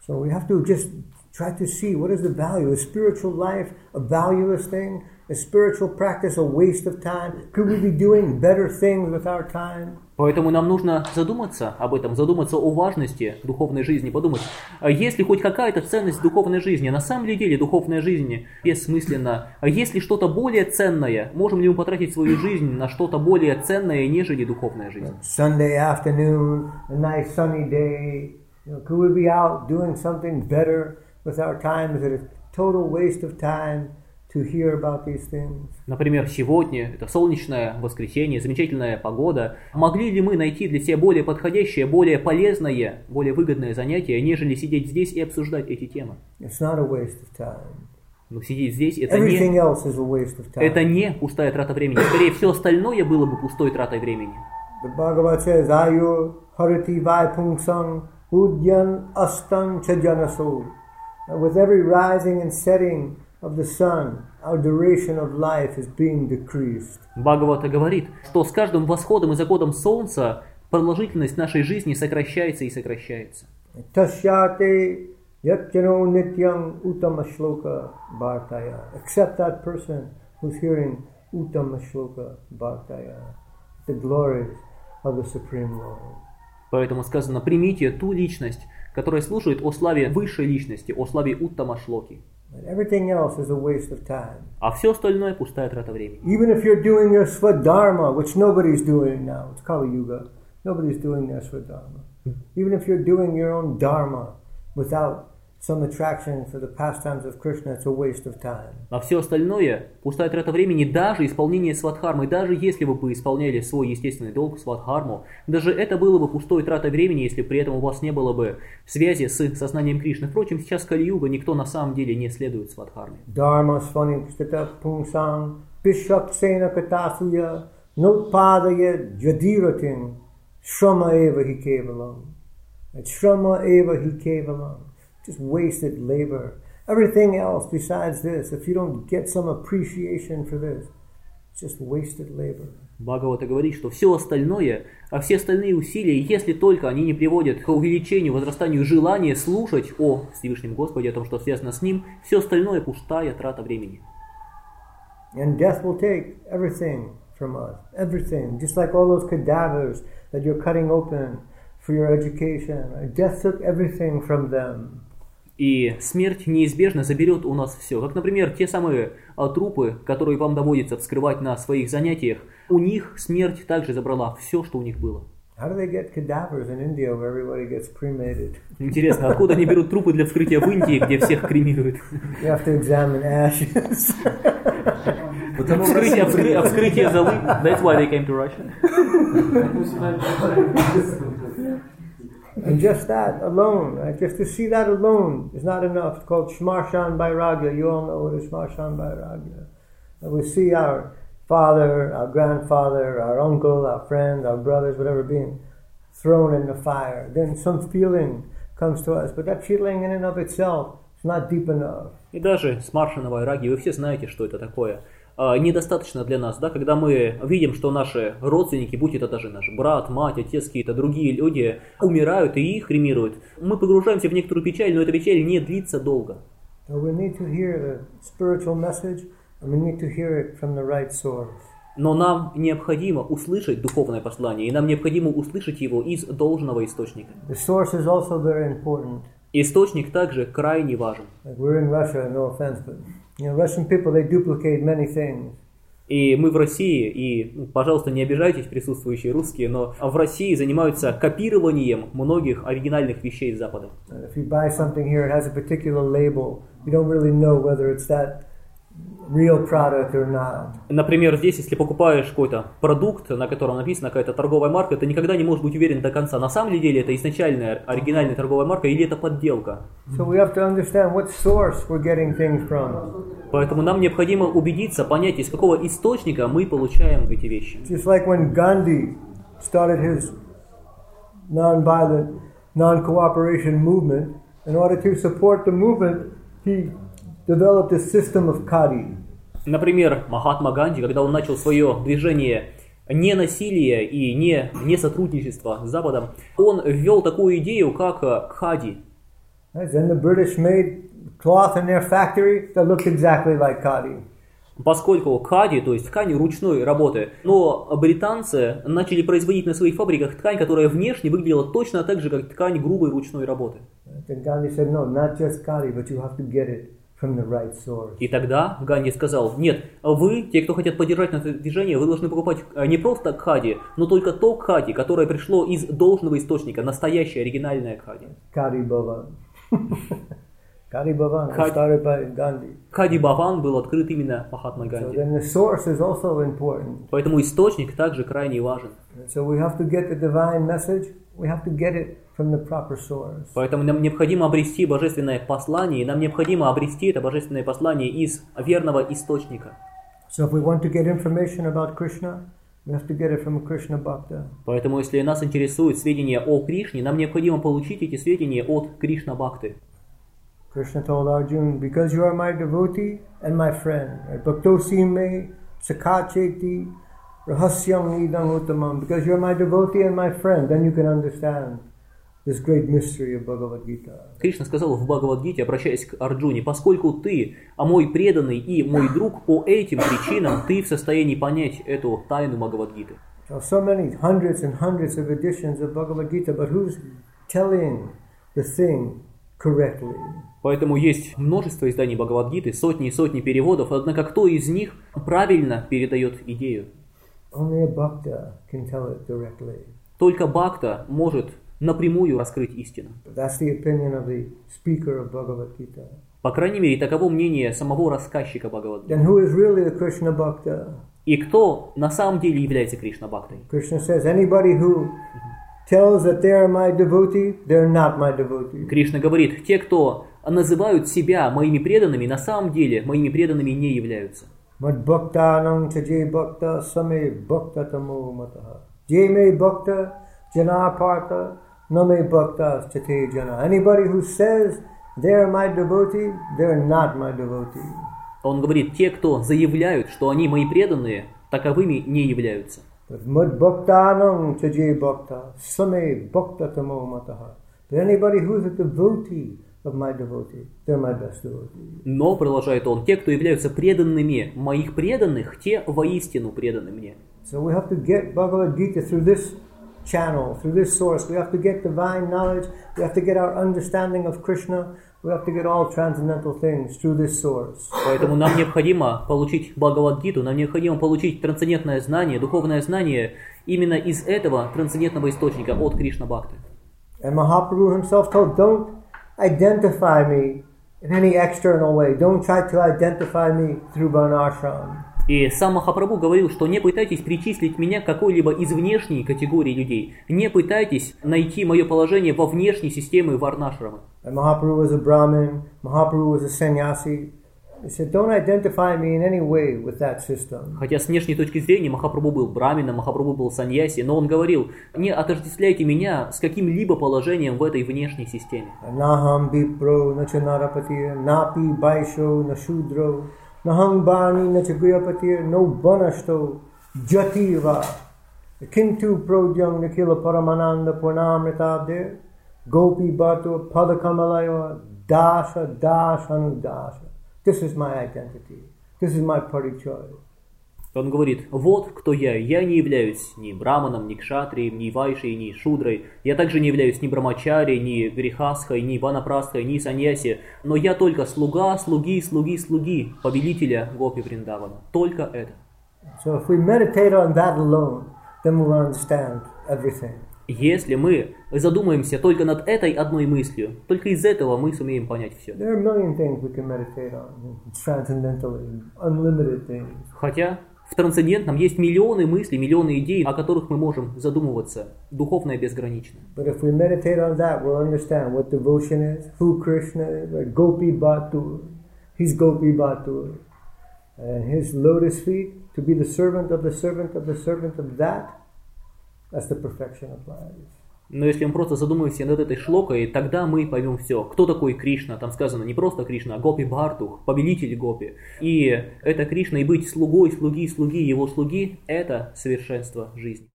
So we have to just try to see what is the value. Is spiritual life a valueless thing? Is spiritual practice a waste of time? Could we be doing better things with our time? Поэтому нам нужно задуматься об этом, задуматься о важности духовной жизни, подумать, есть ли хоть какая-то ценность в духовной жизни. На самом ли деле духовная жизнь бессмысленна? Есть ли что-то более ценное? Можем ли мы потратить свою жизнь на что-то более ценное, нежели духовная жизнь? Sunday afternoon, a nice sunny day. Could we be out doing something better with our time? Is it a total waste of time to hear about these things? Например, сегодня, это солнечное воскресенье, замечательная погода. Могли ли мы найти для себя более подходящее, более полезное, более выгодное занятие, нежели сидеть здесь и обсуждать эти темы? It's not a waste of time. Но сидеть здесь это Everything else is a waste of time. это не пустая трата времени. Скорее, все остальное было бы пустой тратой времени. The Bhagavad says, Ayu harati vai pungsang udyan astan chajanaso. With every rising and setting of the sun, our duration of life is being decreased. Бхагавата говорит, что с каждым восходом и заходом солнца продолжительность нашей жизни сокращается и сокращается. Tashyate yatjano nityam uttama shloka bhartaya. Except that person who's hearing uttama shloka bhartaya, the glories of the Supreme Lord. Поэтому сказано, примите ту личность, которая слушает о славе высшей личности, о славе Уттама Шлоки. Everything else is a waste of time. А все остальное пустая трата времени. Even if you're doing your Swadharma, which nobody's doing now, it's Kali Yuga, nobody's doing their Swadharma. Even if you're doing your own Dharma without some attraction for the pastimes of Krishna, it's a waste of time. А все остальное пустая трата времени, даже исполнение свадхармы, даже если вы бы исполняли свой естественный долг свадхарму, даже это было бы пустой тратой времени, если при этом у вас не было бы связи с сознанием Кришны. Впрочем, сейчас Кали-юга, никто на самом деле не следует свадхарме. Dharma svanim stita pungsang bishapsena katasuya notpadaya jadiratin shrama eva hi kevalam. Shrama eva hi kevalam. Just wasted labor. Everything else besides this, if you don't get some appreciation for this, it's just wasted labor. Бхагавата говорит, что все остальное, а все остальные усилия, если только они не приводят к увеличению, возрастанию желания слушать о Всевышнем Господе, о том, что связано с Ним, все остальное пустая трата времени. And death will take everything from us. Everything. Just like all those cadavers that you're cutting open for your education. Death took everything from them. И смерть неизбежно заберет у нас все. Как, например, те самые трупы, которые вам доводится вскрывать на своих занятиях, у них смерть также забрала все, что у них было. Интересно, откуда они берут трупы для вскрытия в Индии, где всех кремируют? Вскрытие золы. That's why they came to Russia. And just that alone, right? Just to see that alone is not enough. It's called Shmarshan Vairagya. You all know what is Shmarshan Vairagya. And we see our father, our grandfather, our uncle, our friends, our brothers, whatever being thrown in the fire. Then some feeling comes to us, but that feeling in and of itself is not deep enough. И даже Шмаршана Вайраги, вы все знаете, что это такое. Недостаточно для нас, да, когда мы видим, что наши родственники, будь это даже наш брат, мать, отец, какие-то другие люди, умирают и их кремируют, мы погружаемся в некоторую печаль, но эта печаль не длится долго. Но нам необходимо услышать духовное послание, и нам необходимо услышать его из должного источника. Источник также крайне важен. Russian people, they duplicate many things. И мы в России, и, пожалуйста, не обижайтесь, присутствующие русские, но в России занимаются копированием многих оригинальных вещей с Запада. If you buy something here, it has a particular label. You don't really know whether it's that real product or not. Например, здесь, если покупаешь какой-то продукт, на котором написана какая-то торговая марка, ты никогда не можешь быть уверен до конца, на самом ли деле это изначальная оригинальная торговая марка или это подделка. So we have to understand what source we're getting things from. Поэтому нам необходимо убедиться, понять, из какого источника мы получаем эти вещи. Just like when Gandhi started his non-violent, non-cooperation movement, in order to support the movement, he developed a system of khadi. Например, Махатма Ганди, когда он начал свое движение не насилия и не сотрудничества с Западом, он ввел такую идею, как кхади. Then the British made cloth in their factory that looked exactly like khadi. Поскольку кади, то есть ткань ручной работы, но британцы начали производить на своих фабриках ткань, которая внешне выглядела точно так же, как ткань грубой ручной работы. Then Gandhi said, no, not just khadi, but you have to get it from the right source. И тогда Ганди сказал, нет, вы, те, кто хотят поддержать это движение, вы должны покупать не просто кади, но только то кади, которое пришло из должного источника, настоящее, оригинальное кади. Khadi Bhavan. Khadi Bhavan was started by Gandhi. Кади Бхаван был открыт именно Махатмой So Ганди. then the source is also important. Поэтому источник также крайне важен. So we have to get the divine message. We have to get it from the proper source. Поэтому нам необходимо обрести божественное послание, и нам необходимо обрести это божественное послание из верного источника. So if we want to get information about Krishna, we have to get it from Krishna Bhakta. Поэтому, если нас интересуют сведения о Кришне, нам необходимо получить эти сведения от Кришна Бхакты. Krishna told Arjuna, because you are my devotee and my friend, Bhaktosi me sakacheti rahasyam idam uttamam, because you are my devotee and my friend, then you can understand this great mystery of Bhagavad Gita. Кришна сказал в Бхагавад-гите, обращаясь к Арджуне, поскольку ты, мой преданный и мой друг, по этим причинам ты в состоянии понять эту тайну Бхагавад-гиты. So many hundreds and hundreds of editions of Bhagavad Gita, but who's telling the thing correctly? Поэтому есть множество изданий Бхагавад-гиты, сотни и сотни переводов, однако кто из них правильно передает идею? Only a bhakta can tell it directly. Только Бхакта может напрямую раскрыть истину. That's the opinion of the speaker of Bhagavad Gita. По крайней мере, таково мнение самого рассказчика Бхагавад-гиты. Then who is really the Krishna Bhakta? И кто на самом деле является Кришна Бхактой? Krishna says, anybody who tells that they are my devotee, they're not my devotee. Кришна говорит, те, кто называют себя моими преданными, на самом деле моими преданными не являются. Mad bhakta nang chaje bhakta same bhakta tamo mataha. Je me bhakta jana partha name bhakta chate jana. Anybody who says they're my devotee, they're not my devotee. Он говорит, те, кто заявляют, что они мои преданные, таковыми не являются. Mad bhakta nang chaje bhakta same bhakta tamo mataha. But anybody who's a devotee of my devotee, they're my best devotee. Но, продолжает он, те, кто являются преданными моих преданных, те воистину преданы мне. So we have to get Bhagavad Gita through this channel, through this source. We have to get divine knowledge. We have to get our understanding of Krishna. We have to get all transcendental things through this source. Поэтому нам необходимо получить Бхагавад-гиту, нам необходимо получить трансцендентное знание, духовное знание именно из этого трансцендентного источника, от Кришна Бхакты. And Mahaprabhu himself told, don't identify me in any external way. Don't try to identify me through Varnashram. И сам Махапрабху говорил, что не пытайтесь причислить меня к какой-либо из внешней категории людей. Не пытайтесь найти мое положение во внешней системе Варнашрамы. And Mahaprabhu was a Brahmin. Mahaprabhu was a sannyasi. He said, don't identify me in any way with that system. Хотя с внешней точки зрения Махапрабху был брамином, Махапрабху был саньяси, но он говорил, не отождествляйте меня с каким-либо положением в этой внешней системе. Naham bipro nachanarapati napi baisho nashudro naham bani nachagriapati no banashto jativa kintu prodyam nikila paramananda purnamritabde gopi bhato padakamalaya dasha dashanudasha. This is my identity. This is my parichoy. Он говорит, вот кто я не являюсь ни браманом, ни кшатрием, ни вайшей, ни шудрой, я также не являюсь ни брамачари, ни грихасхой, ни ванапрастхой, ни саньяси, но я только слуга, слуги, повелителя Гопи Вриндавана. Только это. So if we meditate on that alone, then we'll understand everything. Если мы задумаемся только над этой одной мыслью, только из этого мы сумеем понять все. There are a million things we can meditate on, transcendentally, unlimited things. Хотя в трансцендентном есть миллионы мыслей, миллионы идей, о которых мы можем задумываться. Духовное безгранично. But if we meditate on that, we'll understand what devotion is, who Krishna is, like Gopi Bhatur. He's Gopi Bhatur. And his lotus feet, to be the servant of the servant of the servant of that, that's the perfection of life. Но если мы просто задумаемся над этой шлокой, тогда мы поймем все. Кто такой Кришна? Там сказано не просто Кришна, а Гопи Бхартух, повелитель Гопи. И это Кришна, и быть слугой, слуги, его слуги, это совершенство жизни.